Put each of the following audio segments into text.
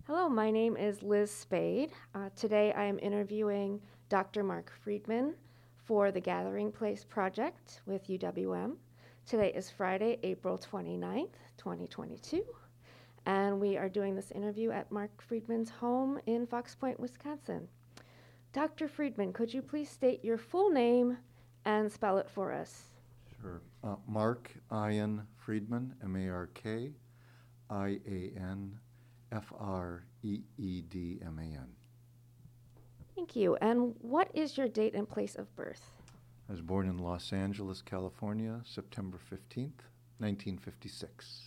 Hello, my name is Liz Spade. Today I am interviewing Dr. Mark Friedman for the Gathering Place Project with UWM. Today is Friday, April 29th, 2022, and we are doing this interview at Mark Friedman's home in Fox Point, Wisconsin. Dr. Friedman, could you please state your full name and spell it for us? Sure. Mark Ian Friedman, M-A-R-K, I-A-N-F-R-E-E-D-M-A-N. Thank you. And what is your date and place of birth? I was born in Los Angeles, California, September 15th, 1956.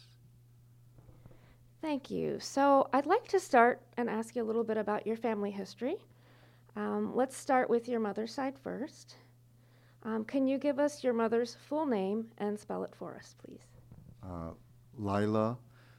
Thank you. So I'd like to start and ask you a little bit about your family history. Let's start with your mother's side first. Can you give us your mother's full name and spell it for us, please? Lila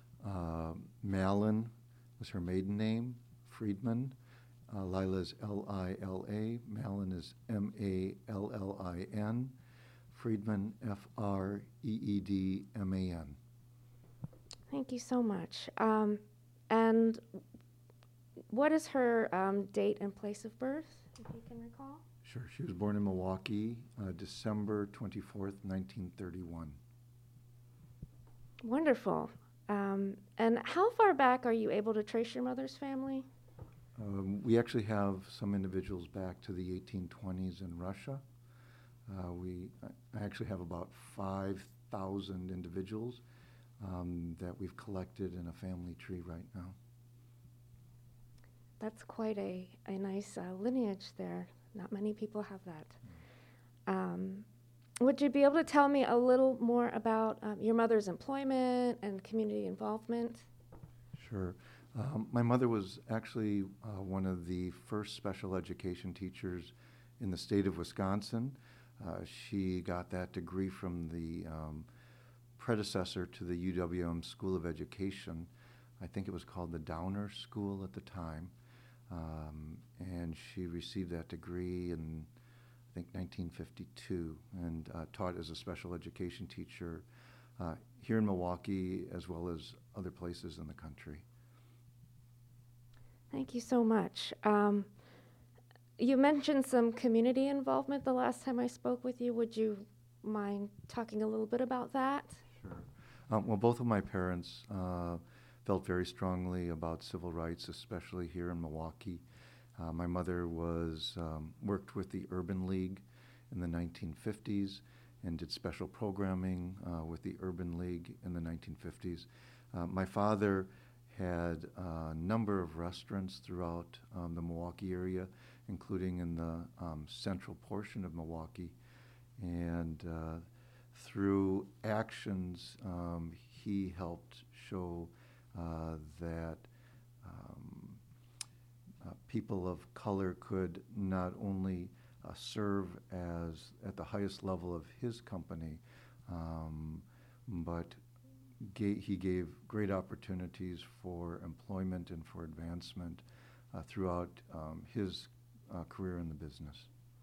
Malin was her maiden name, Friedman. Lila is L-I-L-A, Malin is M-A-L-L-I-N, Friedman, F-R-E-E-D-M-A-N. Thank you so much. And what is her date and place of birth, if you can recall? Sure. She was born in Milwaukee, December 24th, 1931. Wonderful. And how far back are you able to trace your mother's family? We actually have some individuals back to the 1820s in Russia. I actually have about 5,000 individuals that we've collected in a family tree right now. That's quite a nice lineage there. Not many people have that. Would you be able to tell me a little more about your mother's employment and community involvement? Sure. My mother was actually one of the first special education teachers in the state of Wisconsin. She got that degree from the predecessor to the UWM School of Education. I think it was called the Downer School at the time. And she received that degree in, I think, 1952 and taught as a special education teacher here in Milwaukee as well as other places in the country. Thank you so much. You mentioned some community involvement the last time I spoke with you. Would you mind talking a little bit about that? Sure. Well, both of my parents felt very strongly about civil rights, especially here in Milwaukee. My mother worked with the Urban League in the 1950s and did special programming with the Urban League in the 1950s. My father had a number of restaurants throughout the Milwaukee area, including in the central portion of Milwaukee. And through actions, he helped show that people of color could not only serve as at the highest level of his company, but he gave great opportunities for employment and for advancement throughout his career in the business.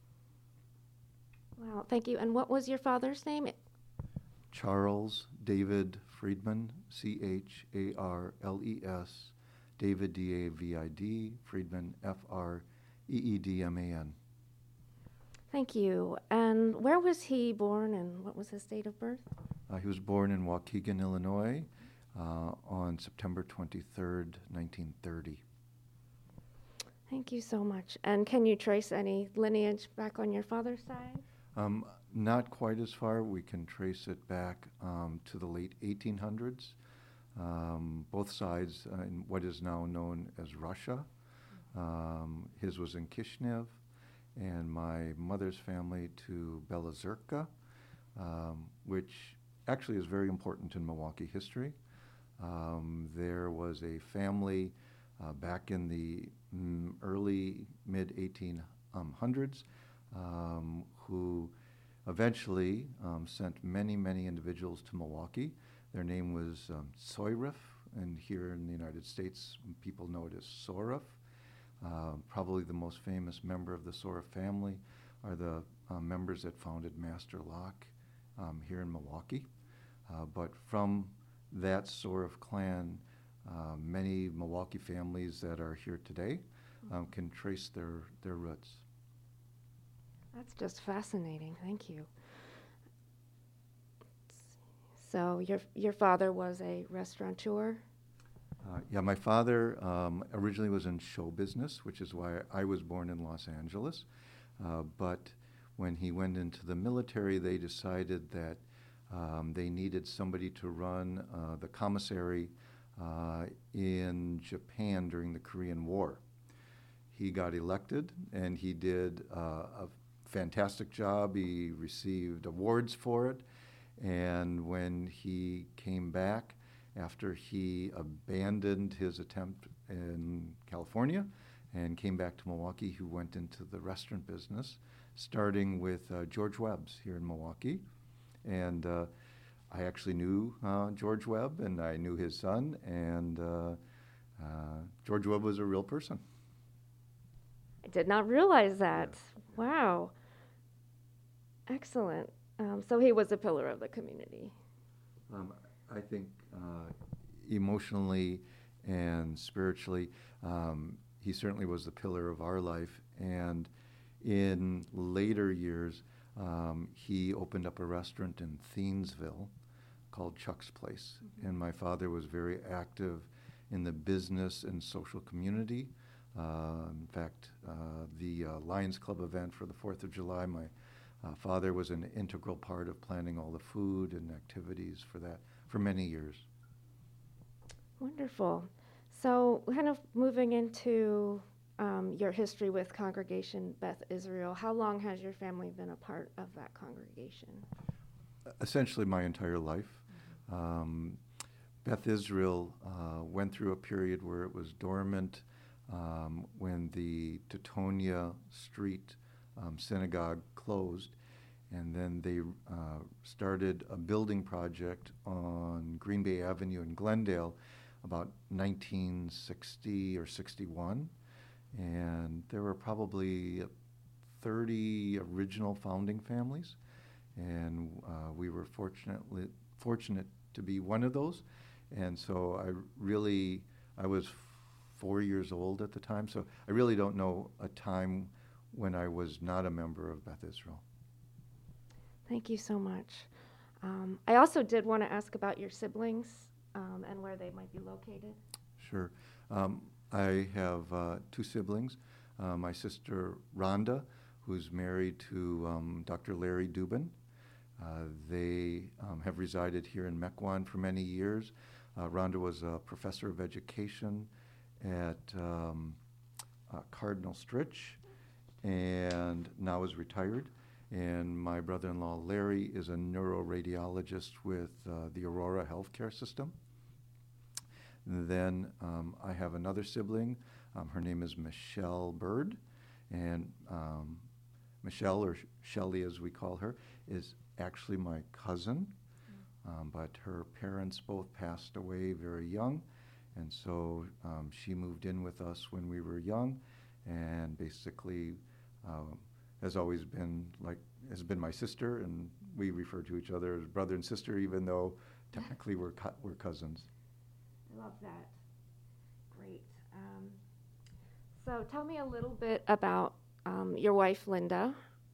Wow, thank you. And what was your father's name? Charles David Friedman, C-H-A-R-L-E-S, David, D-A-V-I-D, Friedman, F-R-E-E-D-M-A-N. Thank you. And where was he born and what was his date of birth? He was born in Waukegan, Illinois on September 23rd, 1930. Thank you so much. And can you trace any lineage back on your father's side? Not quite as far. We can trace it back to the late 1800s. Both sides in what is now known as Russia. His was in Kishinev, and my mother's family to Belozerka, which actually is very important in Milwaukee history. There was a family back in the early mid-1800s who eventually sent many, many individuals to Milwaukee. Their name was Soyrif, and here in the United States, people know it as Sorif. Probably the most famous member of the Sorif family are the members that founded Master Lock here in Milwaukee. But from that Sorif clan, many Milwaukee families that are here today can trace their roots. That's just fascinating. Thank you. So your father was a restaurateur? Yeah, my father originally was in show business, which is why I was born in Los Angeles. But when he went into the military, they decided that they needed somebody to run the commissary in Japan during the Korean War. He got elected, and he did a fantastic job. He received awards for it. And when he came back, after he abandoned his attempt in California and came back to Milwaukee, he went into the restaurant business, starting with George Webb's here in Milwaukee. And I actually knew George Webb, and I knew his son, and George Webb was a real person. I did not realize that. Yeah. Wow. Excellent. So he was a pillar of the community. I think emotionally and spiritually, he certainly was the pillar of our life. And in later years, he opened up a restaurant in Thiensville called Chuck's Place. Mm-hmm. And my father was very active in the business and social community. In fact, the Lions Club event for the 4th of July, my father was an integral part of planning all the food and activities for that for many years. Wonderful. So kind of moving into your history with Congregation Beth Israel, how long has your family been a part of that congregation? Essentially my entire life. Beth Israel went through a period where it was dormant when the Teutonia Street synagogue closed, and then they started a building project on Green Bay Avenue in Glendale about 1960 or 61, and there were probably 30 original founding families, and we were fortunate to be one of those. And so I was 4 years old at the time, so I really don't know a time when I was not a member of Beth Israel. Thank you so much. I also did want to ask about your siblings and where they might be located. Sure. I have 2 siblings. My sister Rhonda, who's married to Dr. Larry Dubin. They have resided here in Mequon for many years. Rhonda was a professor of education at Cardinal Stritch and now is retired. And my brother-in-law Larry is a neuroradiologist with the Aurora Healthcare System. And then I have another sibling. Her name is Michelle Bird, and Michelle, or Shelley as we call her, is actually my cousin, but her parents both passed away very young, and so she moved in with us when we were young, and basically has been my sister, and we refer to each other as brother and sister, even though technically we're cousins. I love that. Great. So tell me a little bit about your wife, Linda,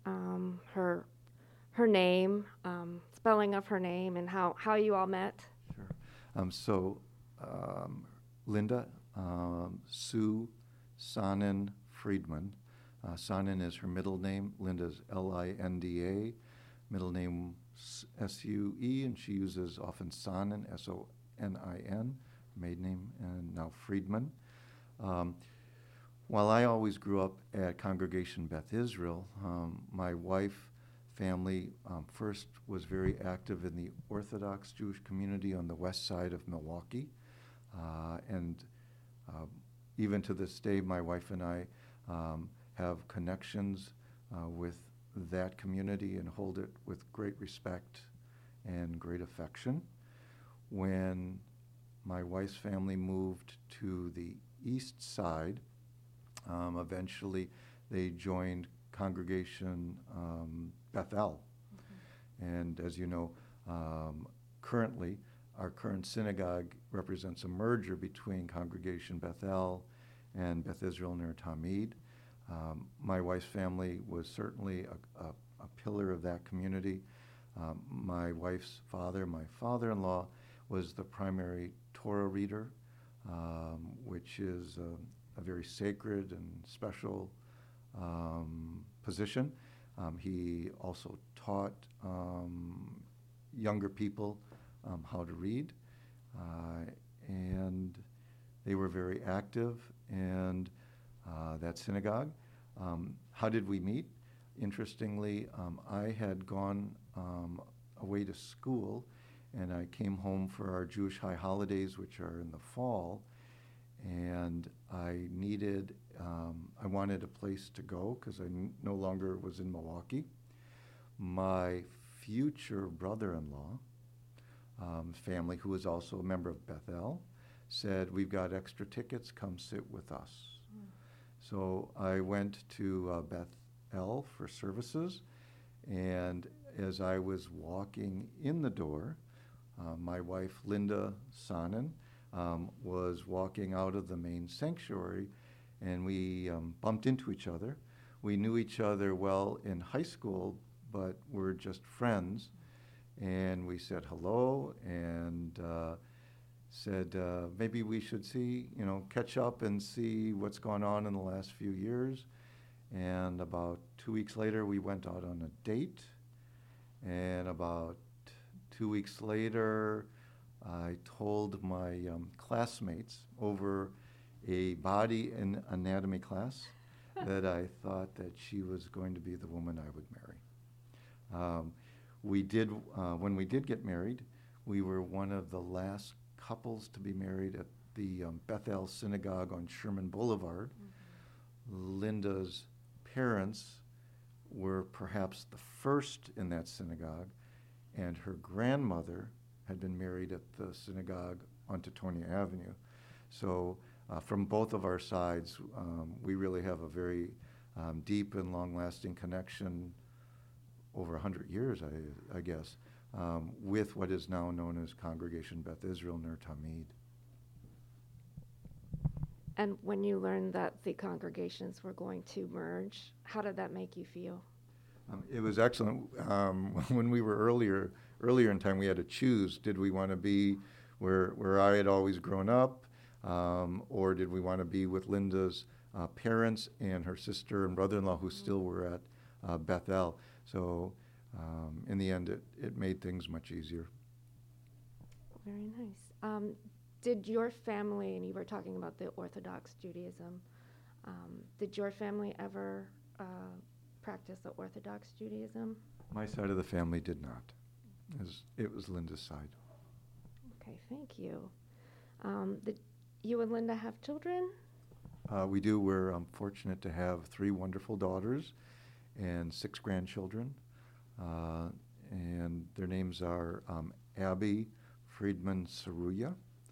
her name, spelling of her name, and how you all met. Sure. Linda, Sue Sonnen Friedman. Sonnen is her middle name. Linda's Linda, middle name S-U-E, and she uses often Sonnen, S-O-N-I-N, maiden name, and now Friedman. While I always grew up at Congregation Beth Israel, my wife family first was very active in the Orthodox Jewish community on the west side of Milwaukee. And even to this day, my wife and I have connections with that community and hold it with great respect and great affection. When my wife's family moved to the east side, eventually they joined Congregation Bethel. Mm-hmm. And as you know, currently our current synagogue represents a merger between Congregation Bethel and Beth Israel Ner Tamid. My wife's family was certainly a pillar of that community. My wife's father, my father-in-law, was the primary Torah reader, which is a very sacred and special position. He also taught younger people how to read, and they were very active in that synagogue. How did we meet? Interestingly, I had gone away to school, and I came home for our Jewish high holidays, which are in the fall, and I wanted a place to go because I no longer was in Milwaukee. My future brother-in-law family, who was also a member of Bethel, said, "We've got extra tickets, come sit with us." So I went to Bethel for services, and as I was walking in the door, my wife, Linda Sonnen, was walking out of the main sanctuary, and we bumped into each other. We knew each other well in high school, but we're just friends. And we said hello and said maybe we should catch up and see what's gone on in the last few years. And about 2 weeks later, we went out on a date. And about 2 weeks later, I told my classmates over a body and anatomy class that I thought that she was going to be the woman I would marry. When we did get married, we were one of the last couples to be married at the Bethel Synagogue on Sherman Boulevard. Mm-hmm. Linda's parents were perhaps the first in that synagogue, and her grandmother had been married at the synagogue on Teutonia Avenue. So from both of our sides, we really have a very deep and long-lasting connection over 100 years, I guess, with what is now known as Congregation Beth Israel Ner Tamid. And when you learned that the congregations were going to merge, how did that make you feel? It was excellent. When we were earlier in time, we had to choose. Did we want to be where I had always grown up, or did we want to be with Linda's parents and her sister and brother-in-law who still were at Bethel? So in the end, it made things much easier. Very nice. Did your family, and you were talking about the Orthodox Judaism, did your family ever practice the Orthodox Judaism? My side of the family did not. It was Linda's side. Okay, thank you. Did you and Linda have children? We do. We're fortunate to have 3 wonderful daughters and 6 grandchildren. And their names are Abby Friedman Saruya,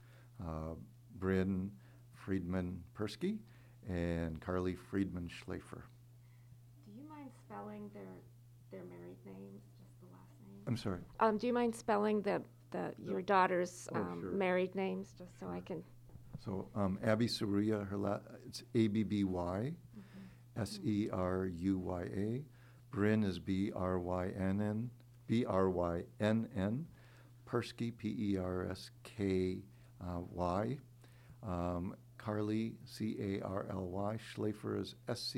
Bryn Friedman Persky, and Carly Friedman Schlafer. Do you mind spelling their married names, just the last name? I'm sorry? Do you mind spelling your daughter's sure. married names, just so I can... So Abby Saruya, it's Abby, SeruyA. Bryn is Brynn, Persky, Perskky. Carly, Carly. Schlafer is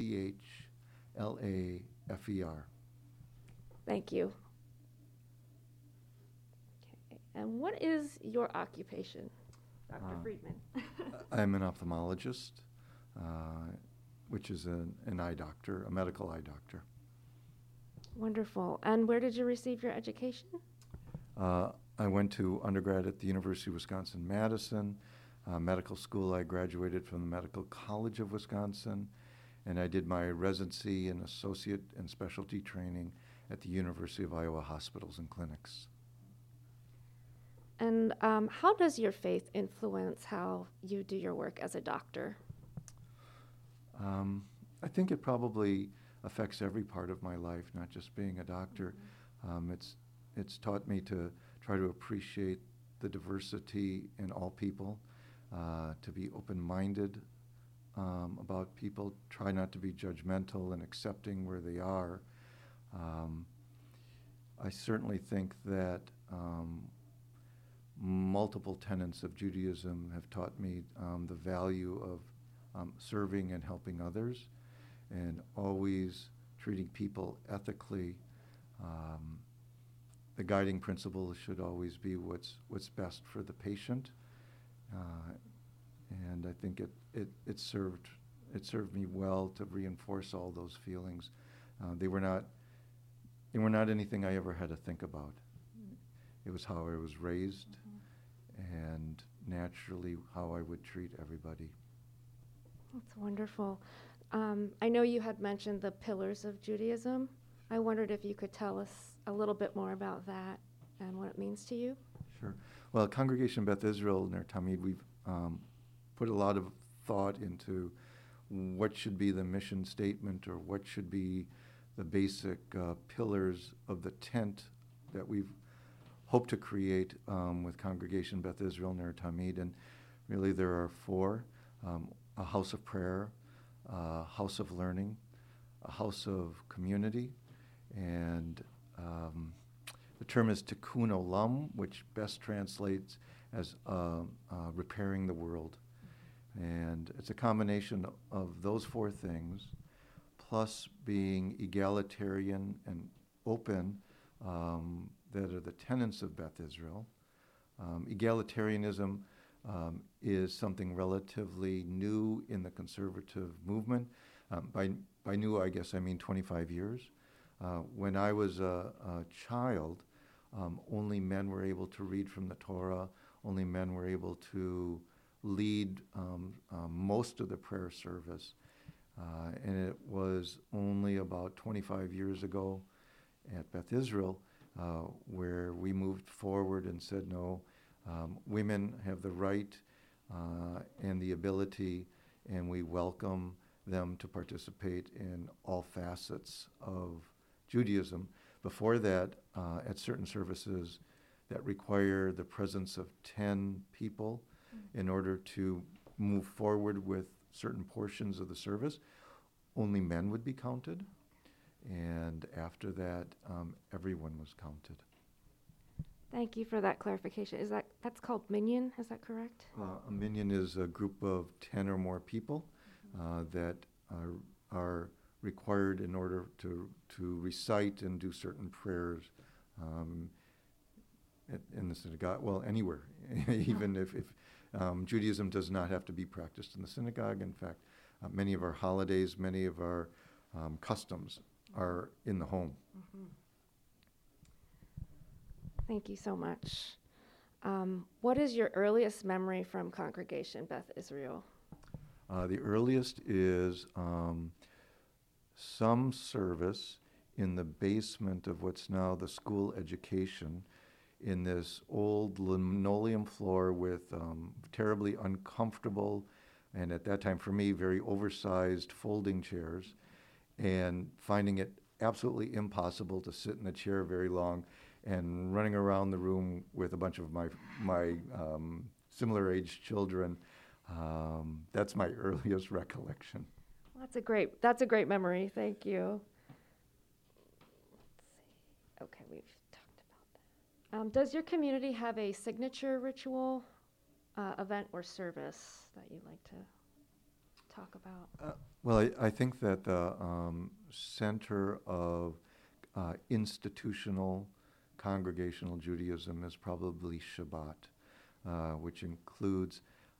Schlafer. Thank you. Okay. And what is your occupation, Dr. Friedman? I'm an ophthalmologist, which is an eye doctor, a medical eye doctor. Wonderful. And where did you receive your education? I went to undergrad at the University of Wisconsin-Madison. Medical school, I graduated from the Medical College of Wisconsin, and I did my residency and associate and specialty training at the University of Iowa Hospitals and Clinics. And how does your faith influence how you do your work as a doctor? I think it probably affects every part of my life, not just being a doctor. Mm-hmm. It's taught me to try to appreciate the diversity in all people, to be open-minded about people, try not to be judgmental and accepting where they are. I certainly think that multiple tenets of Judaism have taught me the value of serving and helping others, and always treating people ethically. The guiding principle should always be what's best for the patient, and I think it served me well to reinforce all those feelings. They were not anything I ever had to think about. It was how I was raised, and naturally how I would treat everybody. That's wonderful. I know you had mentioned the pillars of Judaism. I wondered if you could tell us a little bit more about that and what it means to you. Sure. Well, Congregation Beth Israel Ner Tamid, we've put a lot of thought into what should be the mission statement, or what should be the basic pillars of the tent that we've hoped to create with Congregation Beth Israel Ner Tamid. And really there are four: a house of prayer, a house of learning, a house of community, and the term is Tikkun Olam, which best translates as repairing the world. And it's a combination of those four things, plus being egalitarian and open, that are the tenets of Beth Israel. Egalitarianism is something relatively new in the conservative movement. By new, I guess I mean 25 years. When I was a child, only men were able to read from the Torah. Only men were able to lead most of the prayer service. And it was only about 25 years ago at Beth Israel where we moved forward and said, no, women have the right and the ability, and we welcome them to participate in all facets of Judaism. Before that, at certain services that require the presence of 10 people in order to move forward with certain portions of the service, only men would be counted. And after that, everyone was counted. Thank you for that clarification. That's called minyan? Is that correct? A minyan is a group of 10 or more people that are required in order to recite and do certain prayers in the synagogue. Well, anywhere, even if Judaism does not have to be practiced in the synagogue. In fact, many of our holidays, many of our customs are in the home. Mm-hmm. Thank you so much. What is your earliest memory from Congregation Beth Israel? The earliest is some service in the basement of what's now the school education, in this old linoleum floor with terribly uncomfortable, and at that time for me, very oversized folding chairs, and finding it absolutely impossible to sit in a chair very long, and running around the room with a bunch of my similar aged children. That's my earliest recollection. Well, that's a great memory. Thank you. Let's see. Okay, we've talked about that. Does your community have a signature ritual, event, or service that you'd like to talk about? Well, I think that the center of institutional congregational Judaism is probably Shabbat, which includes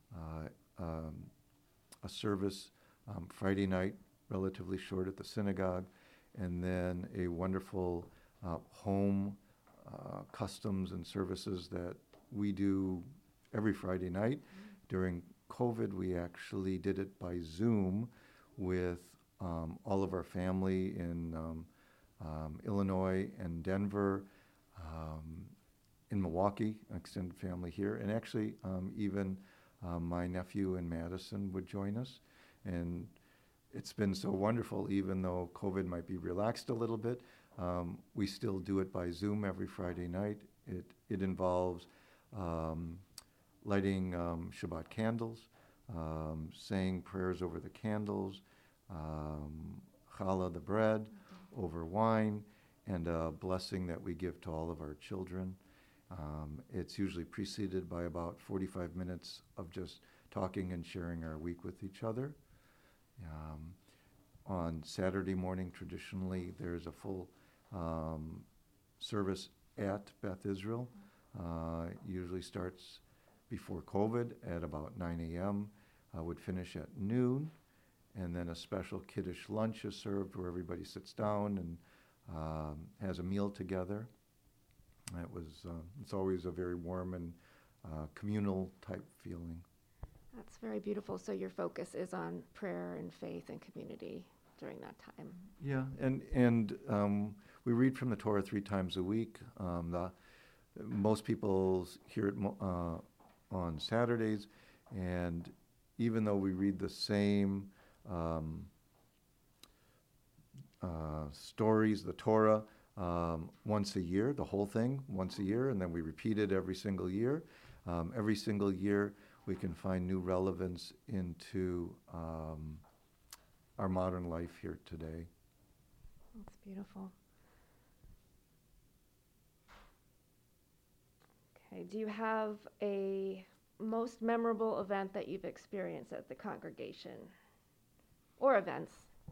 a service Friday night, relatively short at the synagogue, and then a wonderful home customs and services that we do every Friday night. During COVID, we actually did it by Zoom with all of our family in Illinois and Denver, in Milwaukee, an extended family here, and actually even my nephew in Madison would join us. And it's been so wonderful, even though COVID might be relaxed a little bit, we still do it by Zoom every Friday night. It involves um, lighting Shabbat candles, saying prayers over the candles, challah, the bread, over wine, and a blessing that we give to all of our children. It's usually preceded by about 45 minutes of just talking and sharing our week with each other. On Saturday morning, traditionally, there's a full service at Beth Israel. Usually starts before COVID at about 9 a.m., would finish at noon, and then a special kiddush lunch is served where everybody sits down and has a meal together. It's always a very warm and communal type feeling. That's very beautiful. So your focus is on prayer and faith and community during that time. Yeah, and we read from the Torah 3 times a week. Most people hear it on Saturdays, and even though we read the same stories, the Torah, once a year, the whole thing once a year, and then we repeat it every single year. Every single year, we can find new relevance into our modern life here today. That's beautiful. Okay, do you have a most memorable event that you've experienced at the congregation or events?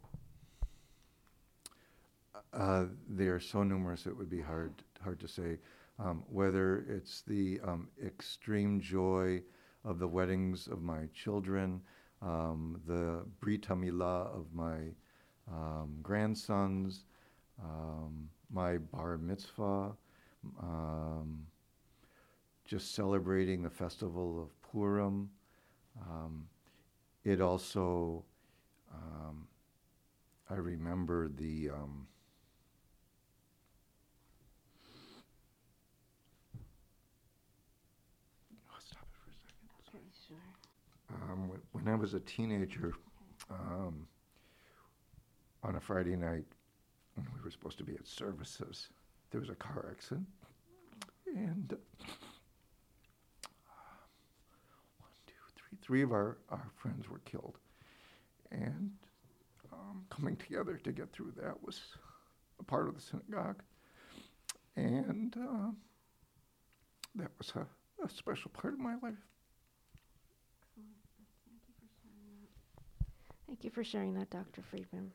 They are so numerous it would be hard to say. Whether it's the extreme joy of the weddings of my children, the Brit Milah of my grandsons, my bar mitzvah, just celebrating the festival of Purim. It also, I remember the stop it for a second. Okay, sure. When I was a teenager, on a Friday night, when we were supposed to be at services, there was a car accident, and three of our friends were killed. And coming together to get through that was a part of the synagogue. And that was a special part of my life. Thank you for sharing that, Dr. Friedman.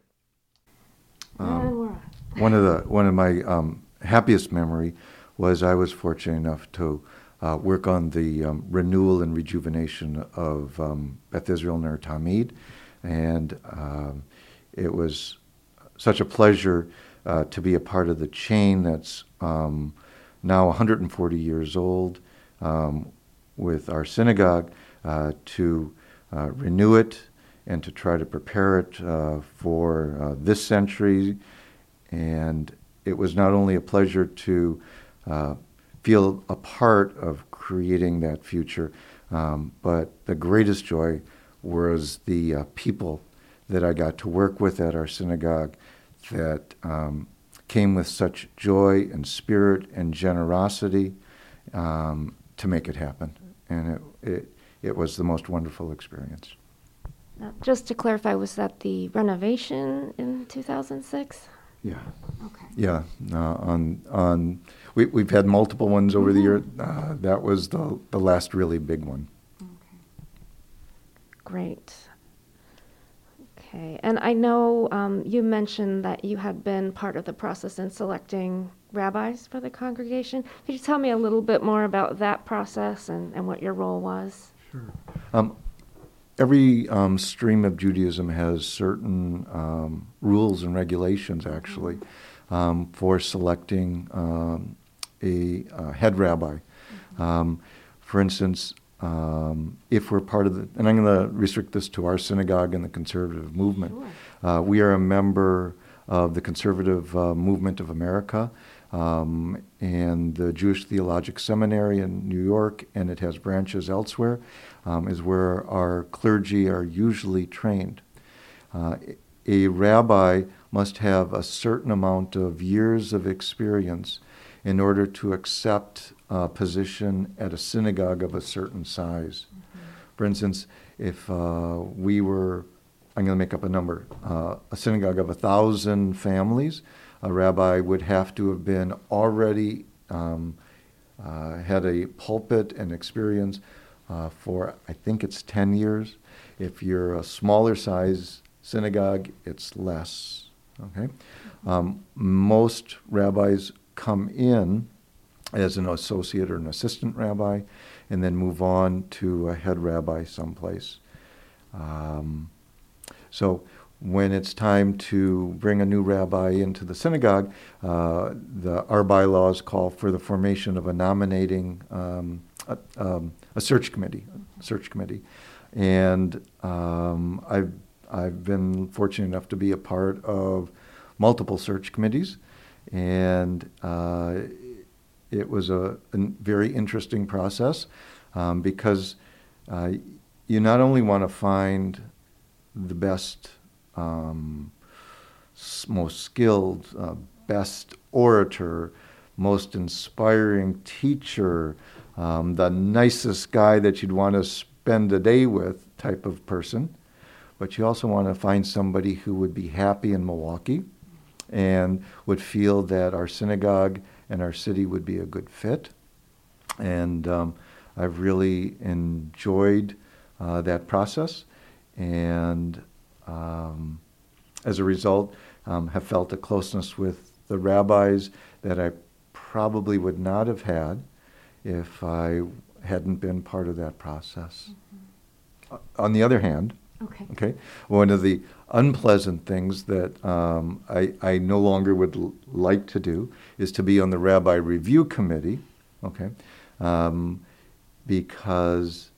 One of my happiest memory was I was fortunate enough to work on the renewal and rejuvenation of Beth Israel Ner Tamid, and it was such a pleasure to be a part of the chain that's now 140 years old with our synagogue, to renew it and to try to prepare it for this century. And it was not only a pleasure to feel a part of creating that future, but the greatest joy was the people that I got to work with at our synagogue that came with such joy and spirit and generosity to make it happen. And it was the most wonderful experience. Now, just to clarify, was that the renovation in 2006? Yeah. Okay. Yeah. We've had multiple ones over the year. That was the last really big one. Okay. Great. Okay. And I know you mentioned that you had been part of the process in selecting rabbis for the congregation. Could you tell me a little bit more about that process and what your role was? Sure. Every stream of Judaism has certain rules and regulations, actually, for selecting a head rabbi. For instance, if we're part of the, and I'm going to restrict this to our synagogue and the conservative movement, Sure. We are a member of the Conservative Movement of America and the Jewish Theological Seminary in New York, and it has branches elsewhere, is where our clergy are usually trained. A rabbi must have a certain amount of years of experience in order to accept position at a synagogue of a certain size. For instance, if we were, I'm going to make up a number, a synagogue of 1,000 families, a rabbi would have to have been already had a pulpit and experience for, I think it's 10 years. If you're a smaller size synagogue, it's less. Okay, most rabbis come in as an associate or an assistant rabbi, and then move on to a head rabbi someplace. So when it's time to bring a new rabbi into the synagogue, our bylaws call for the formation of a nominating, a search committee. And I've been fortunate enough to be a part of multiple search committees, and it was a very interesting process because you not only want to find the best, most skilled, best orator, most inspiring teacher, the nicest guy that you'd want to spend a day with type of person, but you also want to find somebody who would be happy in Milwaukee and would feel that our synagogue and our city would be a good fit. And I've really enjoyed that process, and as a result, have felt a closeness with the rabbis that I probably would not have had if I hadn't been part of that process. On the other hand, okay, one of the unpleasant things that I no longer would like to do is to be on the Rabbi Review Committee, okay, because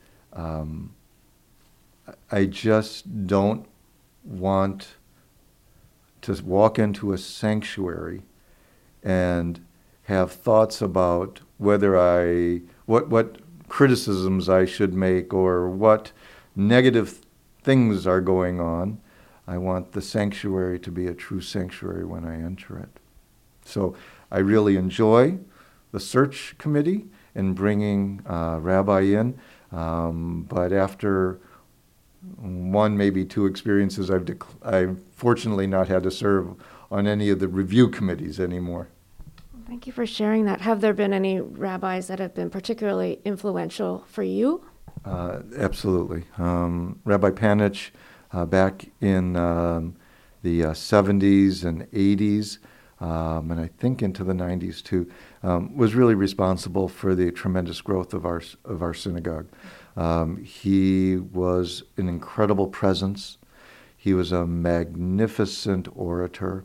I just don't want to walk into a sanctuary and have thoughts about whether what criticisms I should make or what negative things are going on. I want the sanctuary to be a true sanctuary when I enter it. So I really enjoy the search committee and bringing Rabbi in, but after one, maybe two experiences, I've fortunately not had to serve on any of the review committees anymore. Thank you for sharing that. Have there been any rabbis that have been particularly influential for you? Absolutely. Rabbi Panich, back in the 70s and 80s, and I think into the 90s too, was really responsible for the tremendous growth of our synagogue. He was an incredible presence. He was a magnificent orator.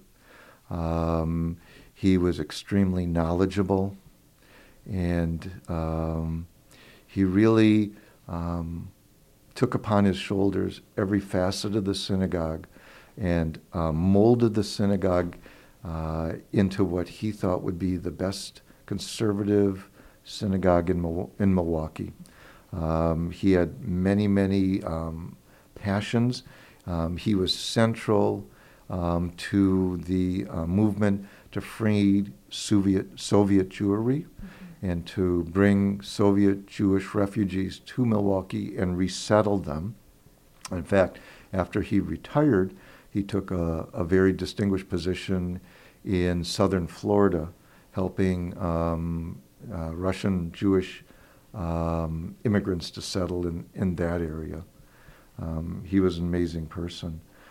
He was extremely knowledgeable, and he really took upon his shoulders every facet of the synagogue and molded the synagogue into what he thought would be the best conservative synagogue in Milwaukee. He had many, many passions. He was central to the movement to free Soviet Jewry and to bring Soviet Jewish refugees to Milwaukee and resettle them. In fact, after he retired, he took a very distinguished position in southern Florida, helping Russian Jewish immigrants to settle in that area. He was an amazing person.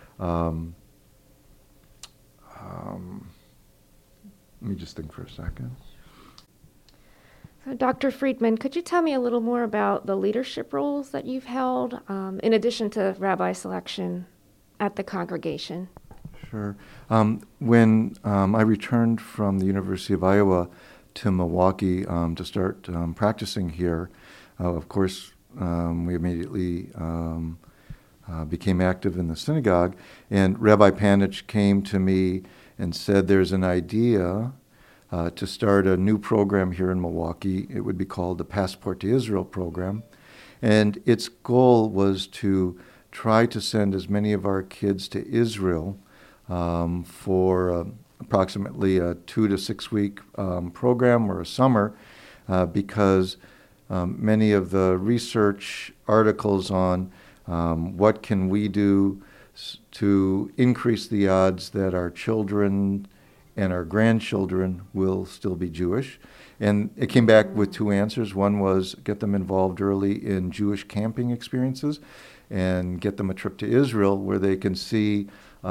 Let me just think for a second. So Dr. Friedman, could you tell me a little more about the leadership roles that you've held, in addition to rabbi selection at the congregation? Sure. When I returned from the University of Iowa to Milwaukee to start practicing here, of course, we immediately became active in the synagogue, and Rabbi Panich came to me and said there's an idea to start a new program here in Milwaukee. It would be called the Passport to Israel program, and its goal was to try to send as many of our kids to Israel for approximately a 2 to 6 week program or a summer because many of the research articles on what can we do to increase the odds that our children and our grandchildren will still be Jewish. And it came back with two answers. One was get them involved early in Jewish camping experiences and get them a trip to Israel where they can see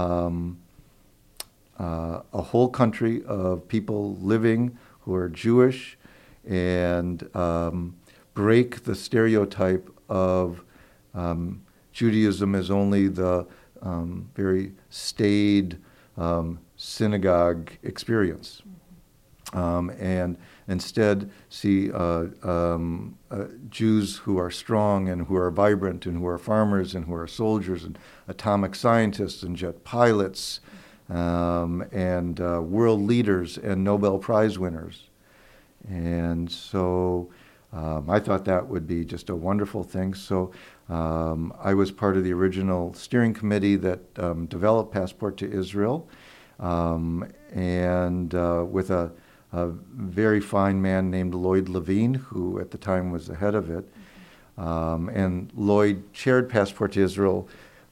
a whole country of people living who are Jewish and break the stereotype of Judaism as only the very staid synagogue experience. And instead see Jews who are strong and who are vibrant and who are farmers and who are soldiers and atomic scientists and jet pilots and world leaders and Nobel Prize winners. And so I thought that would be just a wonderful thing. So I was part of the original steering committee that developed Passport to Israel, and with a very fine man named Lloyd Levine, who at the time was the head of it. And Lloyd chaired Passport to Israel,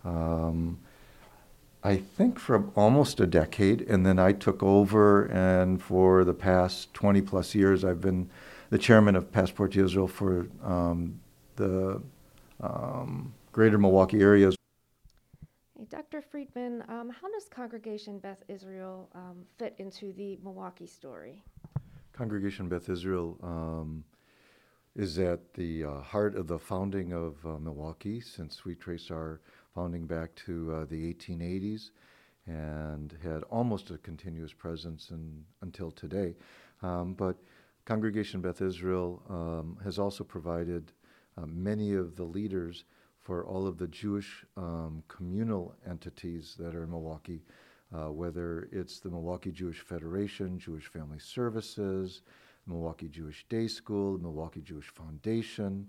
I think for almost a decade, and then I took over, and for the past 20 plus years I've been the chairman of Passport to Israel for the greater Milwaukee area. Hey, Dr. Friedman, how does Congregation Beth Israel fit into the Milwaukee story? Congregation Beth Israel is at the heart of the founding of Milwaukee, since we trace our founding back to the 1880s and had almost a continuous presence until today. But Congregation Beth Israel has also provided many of the leaders for all of the Jewish communal entities that are in Milwaukee, whether it's the Milwaukee Jewish Federation, Jewish Family Services, Milwaukee Jewish Day School, Milwaukee Jewish Foundation,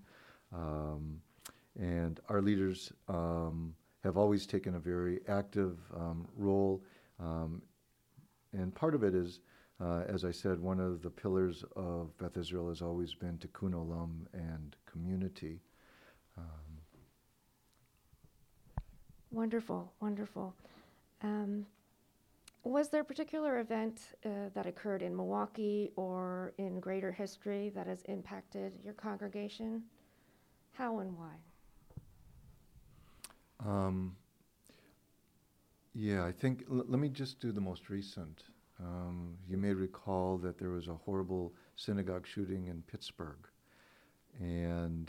and our leaders have always taken a very active role, and part of it is, as I said, one of the pillars of Beth Israel has always been tikkun olam and community. Wonderful, wonderful. Was there a particular event that occurred in Milwaukee or in greater history that has impacted your congregation? How and why? Yeah, I think, let me just do the most recent. You may recall that there was a horrible synagogue shooting in Pittsburgh. And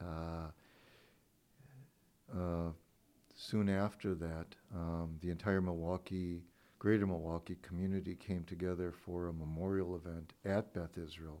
soon after that, the entire greater Milwaukee community came together for a memorial event at Beth Israel.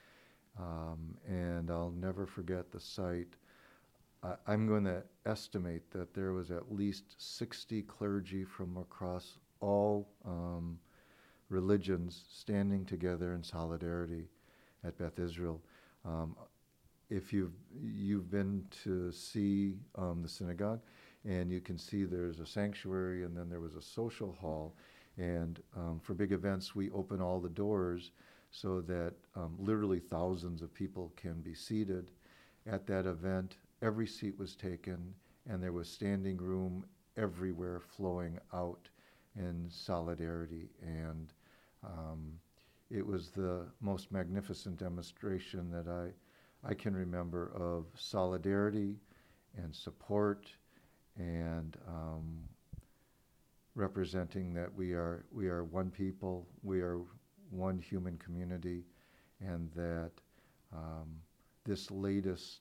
And I'll never forget the sight. I'm going to estimate that there was at least 60 clergy from across all religions standing together in solidarity at Beth Israel. If you've been to see the synagogue, and you can see there's a sanctuary, and then there was a social hall, and for big events we open all the doors so that literally thousands of people can be seated. At that event, every seat was taken, and there was standing room everywhere flowing out in solidarity, and it was the most magnificent demonstration that I can remember of solidarity and support and representing that we are one people, we are one human community, and that this latest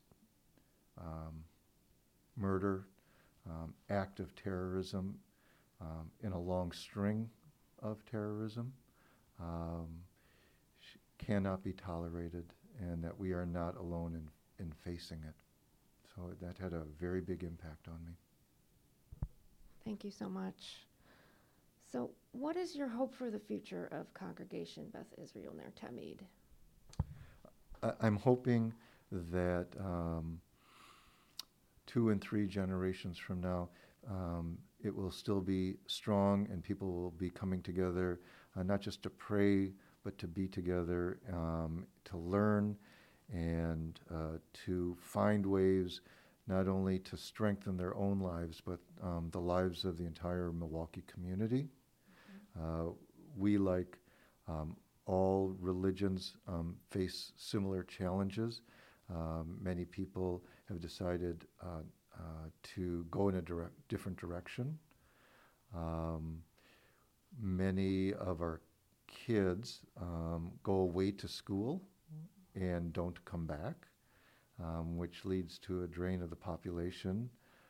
murder, act of terrorism in a long string of terrorism cannot be tolerated, and that we are not alone in facing it. So that had a very big impact on me. Thank you so much. So what is your hope for the future of Congregation Beth Israel Ner Tamid? I'm hoping that 2 and 3 generations from now, it will still be strong, and people will be coming together, not just to pray, but to be together, to learn, and to find ways not only to strengthen their own lives, but the lives of the entire Milwaukee community. We, like all religions, face similar challenges. Many people have decided to go in a different direction. Many of our kids go away to school and don't come back, which leads to a drain of the population.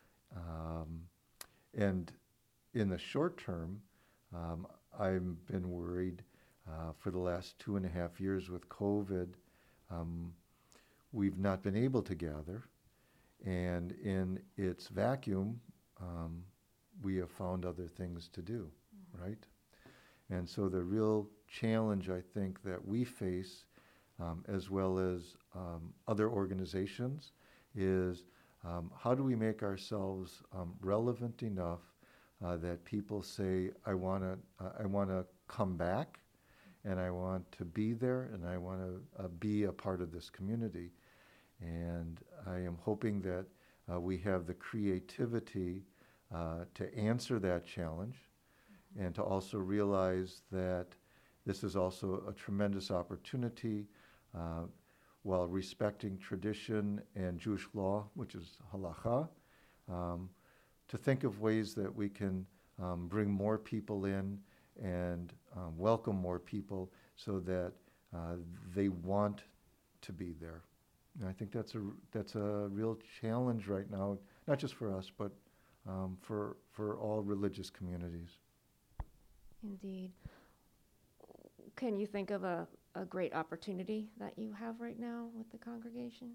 And in the short term, I've been worried for the last 2.5 years with COVID. We've not been able to gather, and in its vacuum, we have found other things to do, right? And so the real challenge, I think, that we face, as well as other organizations, is how do we make ourselves relevant enough that people say, I want to come back, and I want to be there, and I want to be a part of this community. And I am hoping that we have the creativity to answer that challenge, and to also realize that this is also a tremendous opportunity while respecting tradition and Jewish law, which is halacha, to think of ways that we can bring more people in and welcome more people so that they want to be there. And I think that's a real challenge right now, not just for us, but for all religious communities. Indeed. Can you think of a great opportunity that you have right now with the congregation?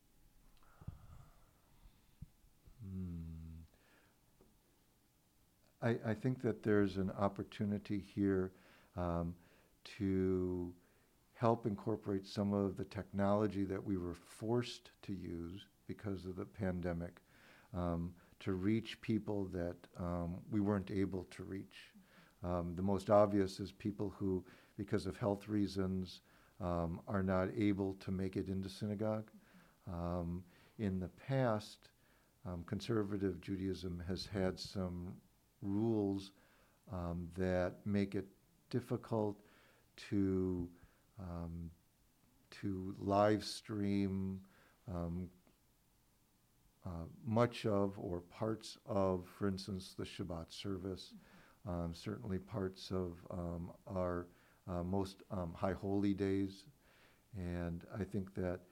I think that there's an opportunity here to help incorporate some of the technology that we were forced to use because of the pandemic to reach people that we weren't able to reach. The most obvious is people who, because of health reasons, are not able to make it into synagogue. In the past, conservative Judaism has had some rules that make it difficult to live stream much of or parts of, for instance, the Shabbat service, certainly parts of our most high holy days. And I think that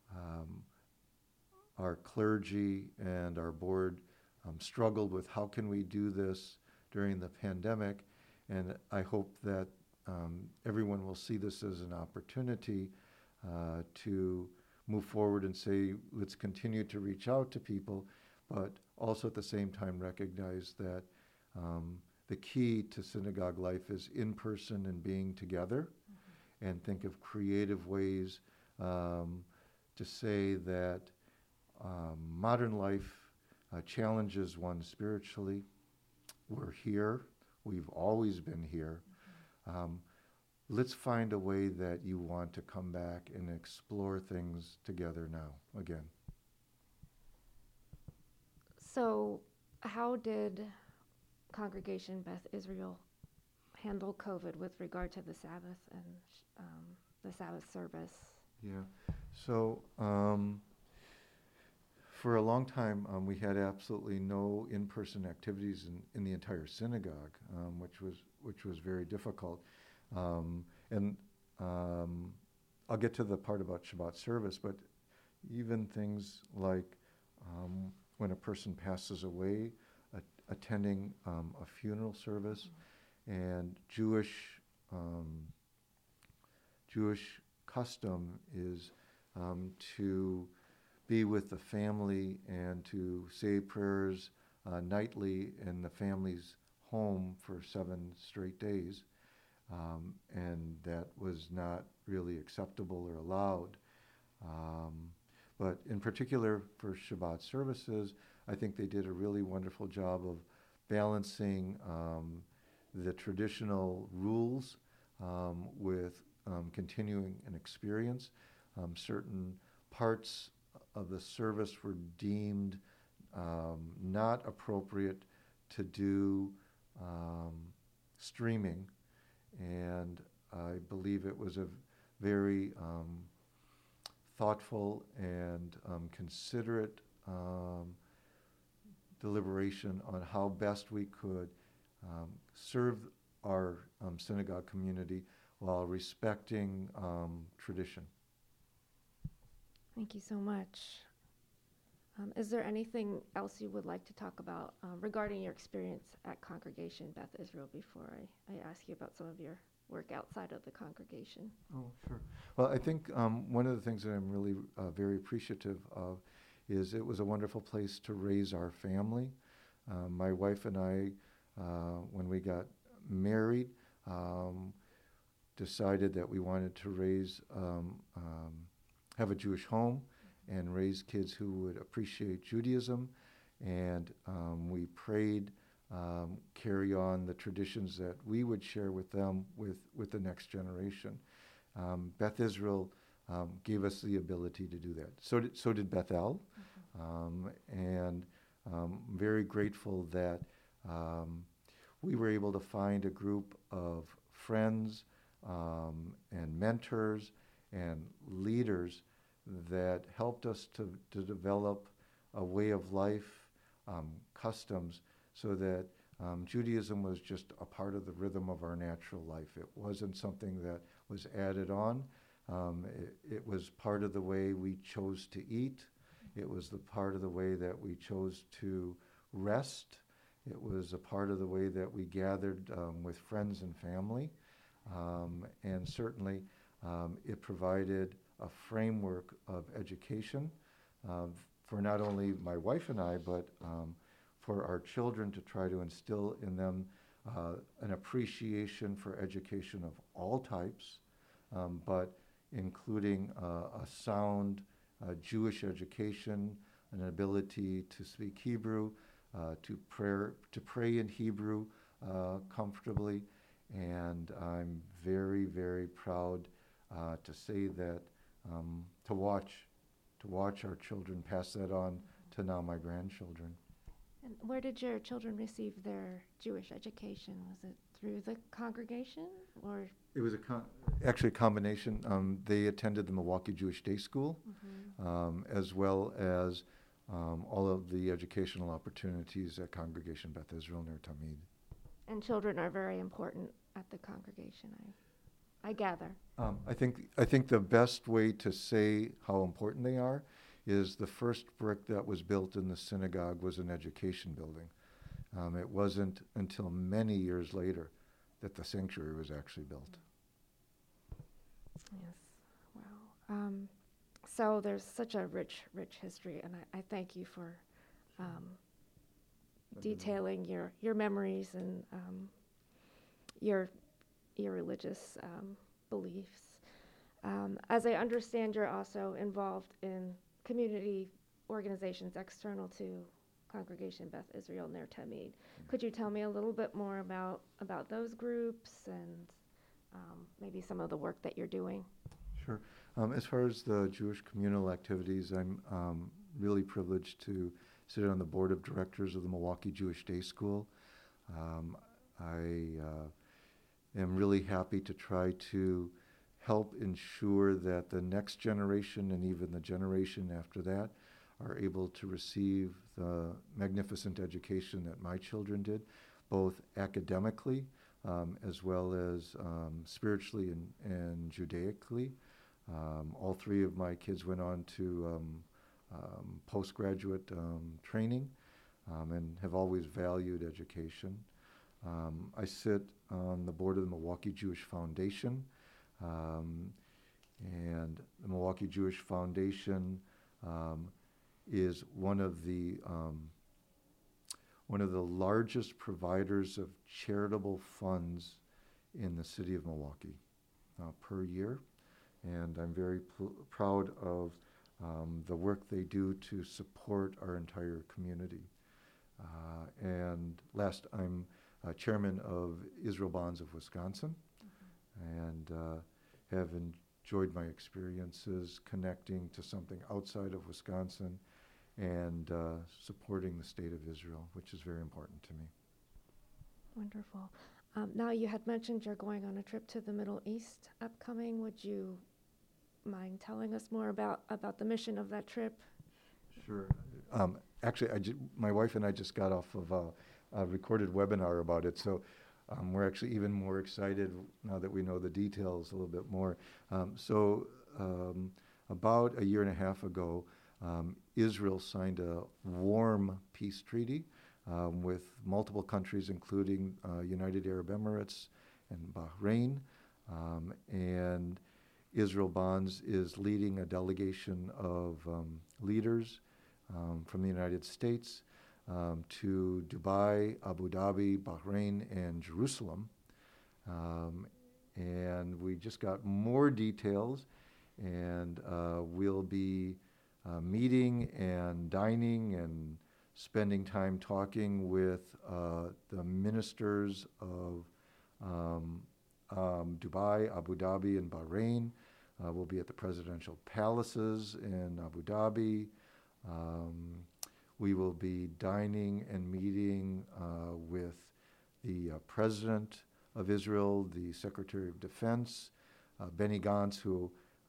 our clergy and our board struggled with how can we do this during the pandemic, and I hope that everyone will see this as an opportunity to move forward and say, let's continue to reach out to people, but also at the same time recognize that the key to synagogue life is in person and being together, and think of creative ways to say that modern life challenges one spiritually. We're here. We've always been here. Let's find a way that you want to come back and explore things together now, again. So how did Congregation Beth Israel handle COVID with regard to the Sabbath and the Sabbath service? Yeah. So for a long time, we had absolutely no in-person activities in the entire synagogue, which was very difficult. And I'll get to the part about Shabbat service, but even things like when a person passes away, attending a funeral service, and Jewish custom is to be with the family and to say prayers nightly in the family's home for 7 straight days. And that was not really acceptable or allowed. But in particular for Shabbat services, I think they did a really wonderful job of balancing the traditional rules with continuing an experience. Certain parts of the service were deemed not appropriate to do streaming, and I believe it was a very thoughtful and considerate deliberation on how best we could serve our synagogue community while respecting tradition. Thank you so much. Is there anything else you would like to talk about regarding your experience at Congregation Beth Israel before I ask you about some of your work outside of the congregation? Oh, sure. Well, I think one of the things that I'm really very appreciative of is it was a wonderful place to raise our family. My wife and I, when we got married, decided that we wanted to have a Jewish home and raise kids who would appreciate Judaism, and we prayed carry on the traditions that we would share with them with the next generation. Beth Israel gave us the ability to do that. So did Bethel, and very grateful that we were able to find a group of friends and mentors and leaders that helped us to develop a way of life, customs, so that Judaism was just a part of the rhythm of our natural life. It wasn't something that was added on. It was part of the way we chose to eat. It was the part of the way that we chose to rest. It was a part of the way that we gathered with friends and family. And certainly it provided a framework of education for not only my wife and I, but for our children, to try to instill in them an appreciation for education of all types, but including a sound Jewish education, an ability to speak Hebrew, to pray in Hebrew comfortably. And I'm very, very proud to say that, to watch our children pass that on to now my grandchildren. And where did your children receive their Jewish education? Was it through the congregation, or? It was actually a combination. They attended the Milwaukee Jewish Day School, as well as all of the educational opportunities at Congregation Beth Israel near Tamid. And children are very important at the congregation, I gather. I think the best way to say how important they are is the first brick that was built in the synagogue was an education building. It wasn't until many years later that the sanctuary was actually built. Yes, wow. So there's such a rich history, and I thank you for detailing your memories and your religious beliefs. As I understand, you're also involved in community organizations external to Congregation Beth Israel near Tamid. Could you tell me a little bit more about those groups and maybe some of the work that you're doing? Sure. As far as the Jewish communal activities, I'm really privileged to sit on the board of directors of the Milwaukee Jewish Day School. I am really happy to try to help ensure that the next generation and even the generation after that are able to receive the magnificent education that my children did, both academically as well as spiritually and Judaically. All three of my kids went on to postgraduate training and have always valued education. I sit on the board of the Milwaukee Jewish Foundation, and the Milwaukee Jewish Foundation is one of the largest providers of charitable funds in the city of Milwaukee per year, and I'm very proud of the work they do to support our entire community. And last, I'm chairman of Israel Bonds of Wisconsin, and have enjoyed my experiences connecting to something outside of Wisconsin and supporting the state of Israel, which is very important to me. Wonderful. Now, you had mentioned you're going on a trip to the Middle East upcoming. Would you mind telling us more about the mission of that trip? Sure. Actually, my wife and I just got off of a recorded webinar about it, so we're actually even more excited now that we know the details a little bit more. About a year and a half ago, Israel signed a warm peace treaty with multiple countries, including United Arab Emirates and Bahrain. And Israel Bonds is leading a delegation of leaders from the United States to Dubai, Abu Dhabi, Bahrain, and Jerusalem. And we just got more details, and we'll be meeting and dining and spending time talking with the ministers of Dubai, Abu Dhabi, and Bahrain. We'll be at the presidential palaces in Abu Dhabi. We will be dining and meeting with the President of Israel, the Secretary of Defense, Benny Gantz, who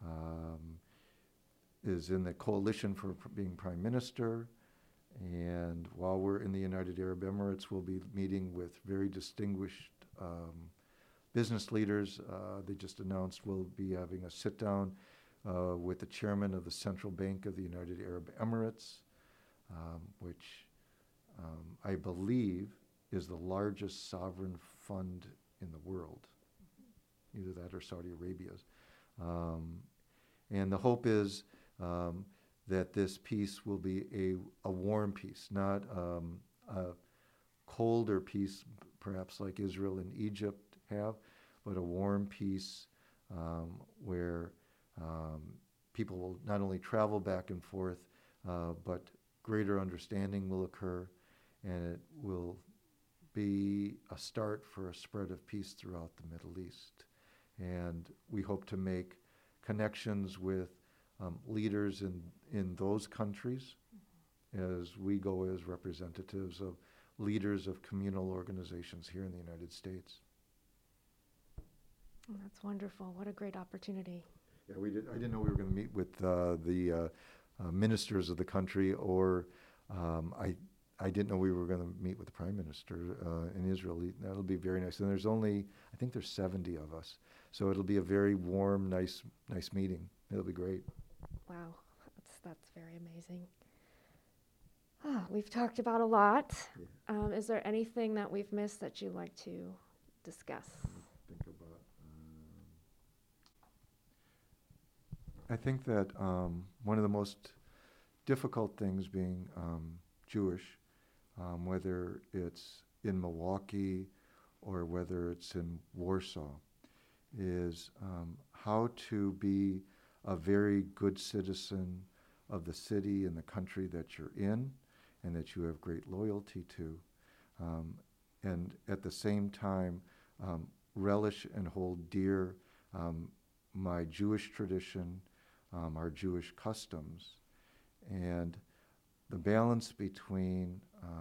is in the coalition for being Prime Minister. And while we're in the United Arab Emirates, we'll be meeting with very distinguished business leaders. They just announced we'll be having a sit-down with the chairman of the Central Bank of the United Arab Emirates, which I believe is the largest sovereign fund in the world, either that or Saudi Arabia's. And the hope is that this peace will be a warm peace, not a colder peace, perhaps like Israel and Egypt have, but a warm peace where people will not only travel back and forth, but greater understanding will occur, and it will be a start for a spread of peace throughout the Middle East. And we hope to make connections with leaders in those countries as we go as representatives of leaders of communal organizations here in the United States. Oh, that's wonderful. What a great opportunity. Yeah, I didn't know we were going to meet with the ministers of the country, or I didn't know we were going to meet with the Prime Minister in Israel. That'll be very nice. And I think there's 70 of us. So it'll be a very warm, nice meeting. It'll be great. Wow, that's very amazing. We've talked about a lot. Yeah. Is there anything that we've missed that you'd like to discuss? I think that one of the most difficult things being Jewish, whether it's in Milwaukee or whether it's in Warsaw, is how to be a very good citizen of the city and the country that you're in and that you have great loyalty to, and at the same time relish and hold dear my Jewish tradition, our Jewish customs, and the balance between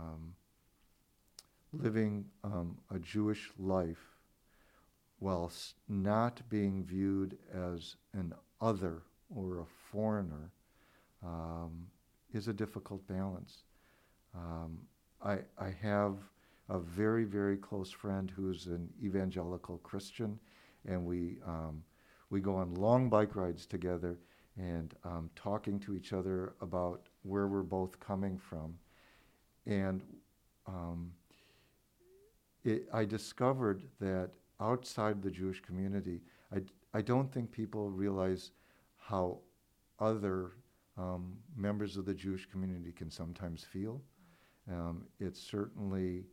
living a Jewish life whilst not being viewed as an other or a foreigner is a difficult balance. I have a very, very close friend who's an evangelical Christian, and we go on long bike rides together and talking to each other about where we're both coming from. And I discovered that outside the Jewish community, I don't think people realize how other members of the Jewish community can sometimes feel. It's certainly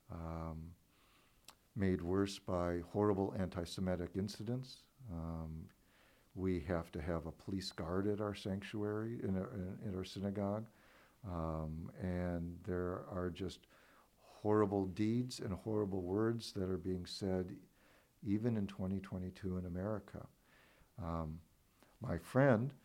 made worse by horrible anti-Semitic incidents. We have to have a police guard at our sanctuary, in our synagogue, and there are just horrible deeds and horrible words that are being said even in 2022 in America. my friend,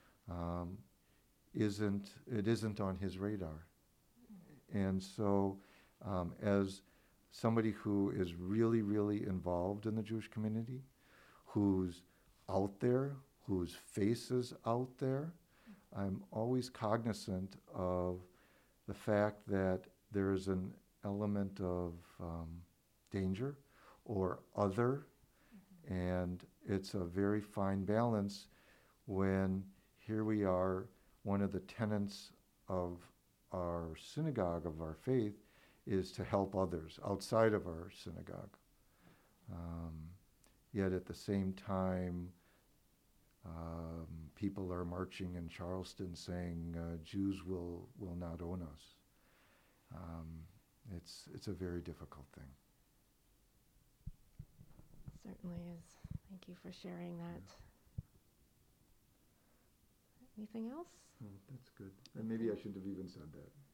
isn't on his radar. And so, as somebody who is really, really involved in the Jewish community, who's out there, whose face is out there, I'm always cognizant of the fact that there's an element of danger or other, and it's a very fine balance when here we are, one of the tenets of our synagogue, of our faith, is to help others outside of our synagogue. Yet at the same time, people are marching in Charleston saying Jews will not own us. It's a very difficult thing. Certainly is. Thank you for sharing that. Anything else? Oh, that's good. And maybe I shouldn't have even said that.